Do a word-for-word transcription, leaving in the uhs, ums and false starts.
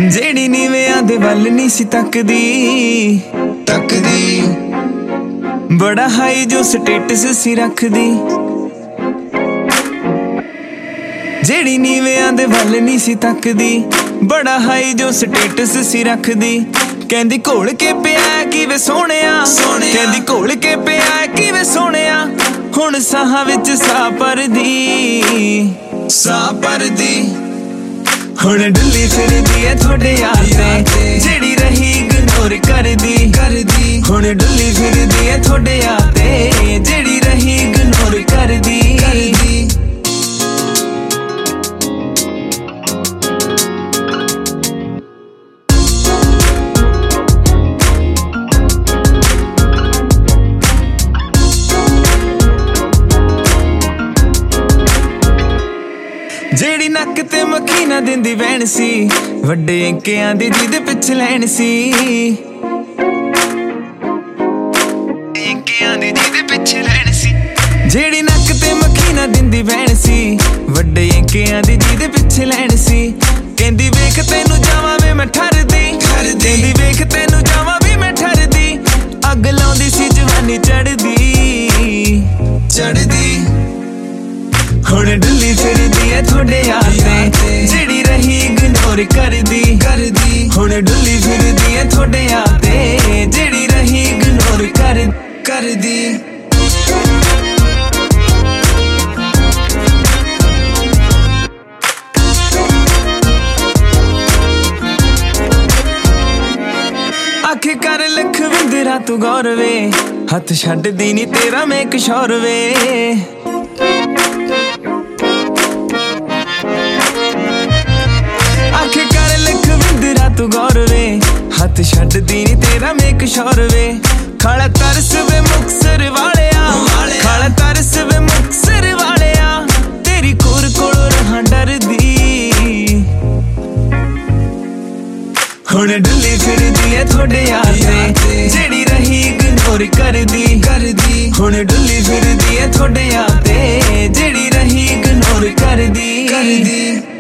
जेड़ी नीवेआं दे वल नहीं सी तकदी तकदी बड़ा हाई जो स्टेटस सी रखदी। जेड़ी नीवेआं दे वल नहीं सी तकदी बड़ा हाई जो स्टेटस सी रखदी। कहंदी घोल के पिया किवे सोहणिया कहंदी घोल के पिया किवे सोहणिया हुण साहां विच साह भरदी साह भरदी हुण डुल्ली फिरदी है थोड़े यार ते जेड़ी रही इग्नोर करदी करदी हुण डुल्ली फिरदी है थोड़े यार ते जेड़ी रही इग्नोर करदी करदी। जेड़ी नक ते मक्खी ना दिंदी वैन सी वड्डे अंकियां दी जिद पिछे लैन सी अंकियां दी जिद पिछे लैन सी। जेड़ी नक ते मक्खी ना दिंदी वैन सी वड्डे अंकियां दी जिद पिछे लैन सी। कहंदी वेख तैनू जावां वे मैं ठरदी कहंदी वेख तैनू जावां वी मैं ठरदी अग लाउंदी सी जवानी चढ़दी चढ़दी हुण डुल्ली फिरदी है थोड़े यार ते जेड़ी रही इग्नोर करदी करदी हुण डुल्ली फिरदी है थोड़े यार ते जेड़ी रही इग्नोर कर करदी। आखे कर लखविंदरा तू गौर वे हथ छड्डदी नी तेरा मैं किशोर वे। आखे कर लखविंदरा तू गौर वे हथ छड्डदी नी तेरा मैं किशोर वे। खाला तरस वे मुक्तसर वालिया खाला तरस वे मुक्तसर वालिया तेरी कोर कोलों रहां डरदी हुण डुल्ली फिरदी है थोड़े यार ते जेड़ी रही इग्नोर करदी करदी हुण डुल्ली फिरदी है थोड़े यार ते जेड़ी रही इग्नोर करदी करदी।